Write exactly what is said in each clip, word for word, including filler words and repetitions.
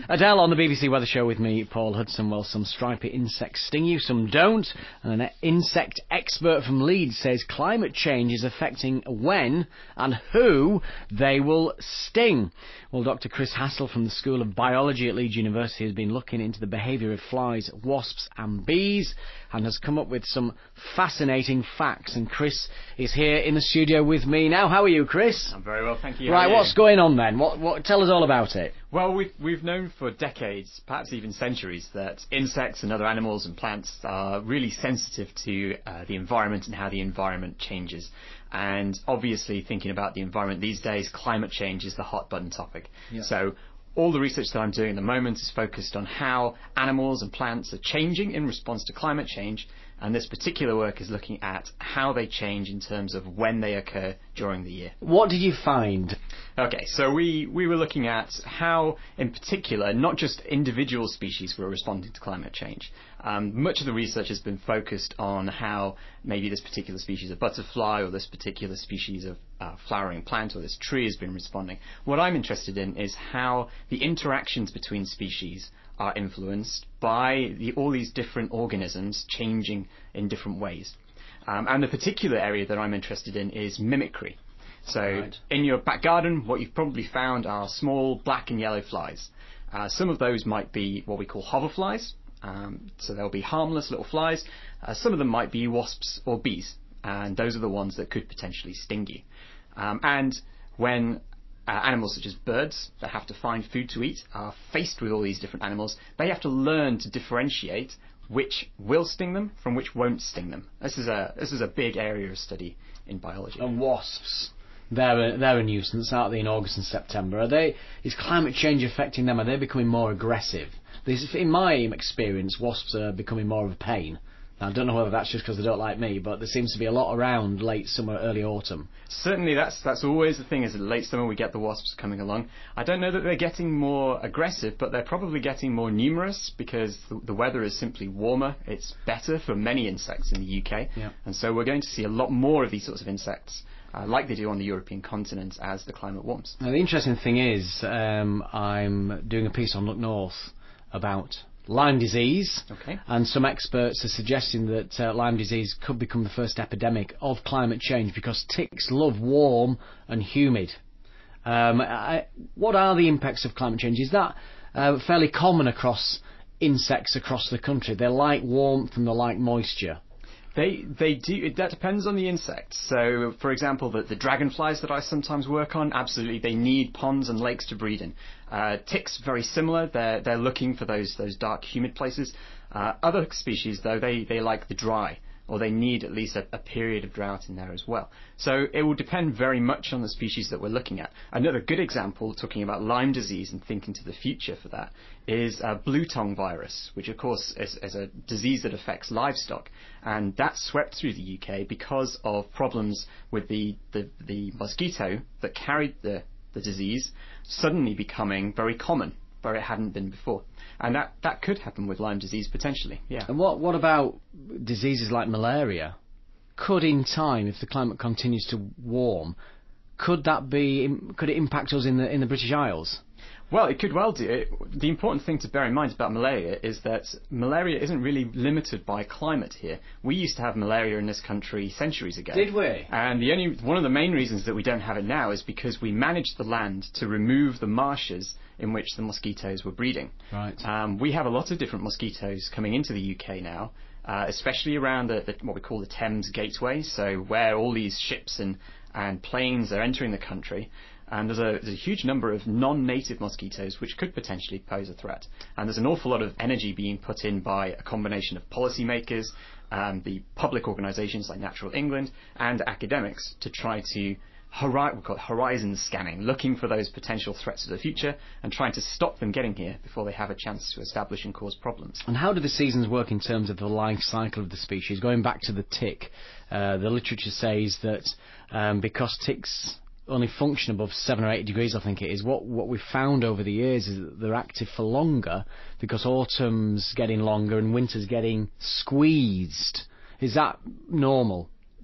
Adele on the B B C Weather Show with me, Paul Hudson. Well, some stripy insects sting you, some don't. And an insect expert from Leeds says climate change is affecting when and who they will sting. Well, Doctor Chris Hassel from the School of Biology at Leeds University has been looking into the behaviour of flies, wasps and bees and has come up with some fascinating facts. And Chris is here in the studio with me now. How are you, Chris? I'm very well, thank you. Right, what's going on then? What, what, tell us all about it. Well, we've, we've known for decades, perhaps even centuries, that insects and other animals and plants are really sensitive to uh, the environment and how the environment changes. And obviously, thinking about the environment these days, climate change is the hot button topic. Yeah. So all the research that I'm doing at the moment is focused on how animals and plants are changing in response to climate change. And this particular work is looking at how they change in terms of when they occur during the year. What did you find? Okay, so we, we were looking at how, in particular, not just individual species were responding to climate change. Um, much of the research has been focused on how maybe this particular species of butterfly or this particular species of uh, flowering plant or this tree has been responding. What I'm interested in is how the interactions between species are influenced by the, all these different organisms changing in different ways. Um, and the particular area that I'm interested in is mimicry. So right. In your back garden, what you've probably found are small black and yellow flies. Uh, some of those might be what we call hoverflies. Um, so they'll be harmless little flies. Uh, some of them might be wasps or bees. And those are the ones that could potentially sting you. Um, and when Uh, animals such as birds that have to find food to eat are faced with all these different animals, they have to learn to differentiate which will sting them from which won't sting them. This is a this is a big area of study in biology. And wasps, they're a, they're a nuisance, aren't they, in August and September? Are they? Is climate change affecting them? Are they becoming more aggressive? This, in my experience, wasps are becoming more of a pain. Now, I don't know whether that's just because they don't like me, but there seems to be a lot around late summer, early autumn. Certainly, that's that's always the thing, is that late summer we get the wasps coming along. I don't know that they're getting more aggressive, but they're probably getting more numerous because the, the weather is simply warmer. It's better for many insects in the U K. Yeah. And so we're going to see a lot more of these sorts of insects, uh, like they do on the European continent as the climate warms. Now, the interesting thing is, um, I'm doing a piece on Look North about Lyme disease, okay. And some experts are suggesting that uh, Lyme disease could become the first epidemic of climate change because ticks love warm and humid. Um, I, what are the impacts of climate change? Is that uh, fairly common across insects across the country? They like warmth and they like moisture. They they do. That depends on the insects. So, for example, the, the dragonflies that I sometimes work on, absolutely, they need ponds and lakes to breed in. Uh, ticks, very similar. They're they're looking for those those dark, humid places. Uh, other species, though, they, they like the dry, or they need at least a, a period of drought in there as well. So it will depend very much on the species that we're looking at. Another good example, talking about Lyme disease and thinking to the future for that, is uh, blue tongue virus, which of course is, is a disease that affects livestock. And that swept through the U K because of problems with the, the, the mosquito that carried the, the disease suddenly becoming very common, where it hadn't been before. And that, that could happen with Lyme disease potentially, yeah. And what, what about diseases like malaria? Could, in time, if the climate continues to warm, could that be, could it impact us in the in the British Isles? Well, it could well do. It, the important thing to bear in mind about malaria is that malaria isn't really limited by climate here. We used to have malaria in this country centuries ago. Did we? And the only one of the main reasons that we don't have it now is because we managed the land to remove the marshes in which the mosquitoes were breeding. Right. Um, we have a lot of different mosquitoes coming into the U K now, uh, especially around the, the, what we call the Thames Gateway, so where all these ships and, and planes are entering the country. And there's a, there's a huge number of non-native mosquitoes which could potentially pose a threat. And there's an awful lot of energy being put in by a combination of policymakers, um, the public organisations like Natural England, and academics to try to hori- we call it horizon scanning, looking for those potential threats to the future and trying to stop them getting here before they have a chance to establish and cause problems. And how do the seasons work in terms of the life cycle of the species? Going back to the tick, uh, the literature says that um, because ticks only function above seven or eight degrees, I think it is. What what we've found over the years is that they're active for longer because autumn's getting longer and winter's getting squeezed. Is that normal?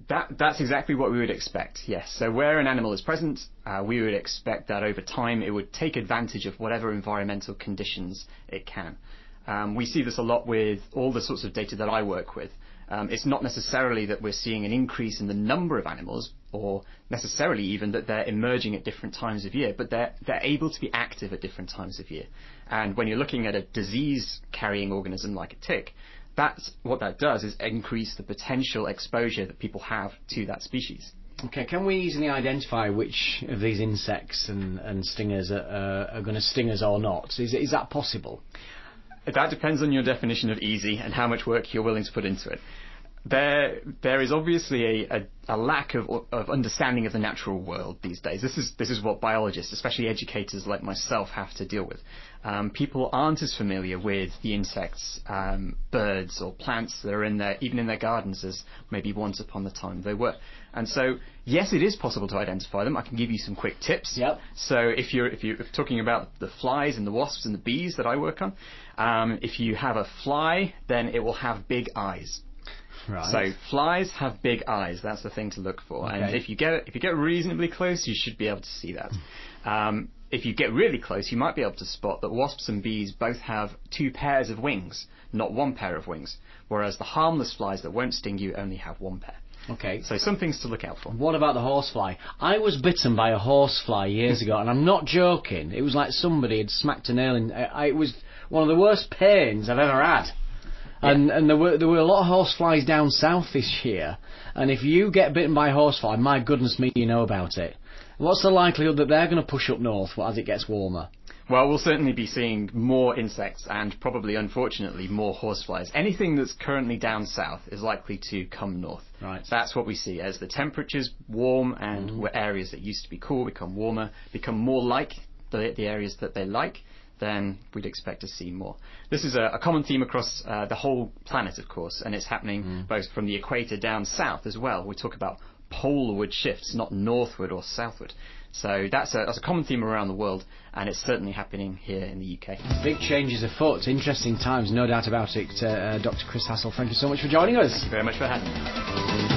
That, that's exactly what we would expect, yes. So where an animal is present, uh, we would expect that over time it would take advantage of whatever environmental conditions it can. Um, we see this a lot with all the sorts of data that I work with. Um, it's not necessarily that we're seeing an increase in the number of animals, or necessarily even that they're emerging at different times of year, but they're, they're able to be active at different times of year. And when you're looking at a disease-carrying organism like a tick, that's what that does is increase the potential exposure that people have to that species. Okay, can we easily identify which of these insects and, and stingers are, uh, are going to sting us or not? Is, is that possible? That depends on your definition of easy and how much work you're willing to put into it. There, there is obviously a, a, a lack of, of understanding of the natural world these days. This is, this is what biologists, especially educators like myself, have to deal with. Um, people aren't as familiar with the insects, um, birds or plants that are in there, even in their gardens, as maybe once upon a time they were. And so, yes, it is possible to identify them. I can give you some quick tips. Yep. So if you're, if you're talking about the flies and the wasps and the bees that I work on, um, if you have a fly, then it will have big eyes. Right. So flies have big eyes. That's the thing to look for. Okay. And if you get if you get reasonably close, you should be able to see that. Um, if you get really close, you might be able to spot that wasps and bees both have two pairs of wings, not one pair of wings. Whereas the harmless flies that won't sting you only have one pair. Okay. So some things to look out for. What about the horsefly? I was bitten by a horsefly years ago, and I'm not joking. It was like somebody had smacked a nail in. I, it was one of the worst pains I've ever had. And and there were there were a lot of horseflies down south this year. And if you get bitten by a horsefly, my goodness me, you know about it. What's the likelihood that they're going to push up north as it gets warmer? Well, we'll certainly be seeing more insects and probably, unfortunately, more horseflies. Anything that's currently down south is likely to come north. Right. That's what we see as the temperatures warm and mm. where areas that used to be cool become warmer, become more like the, the areas that they like, then we'd expect to see more. This is a, a common theme across uh, the whole planet, of course, and it's happening mm. both from the equator down south as well. We talk about poleward shifts, not northward or southward. So that's a, that's a common theme around the world, and it's certainly happening here in the U K. Big changes afoot, interesting times, no doubt about it. Uh, uh, Doctor Chris Hassell, thank you so much for joining us. Thank you very much for having me.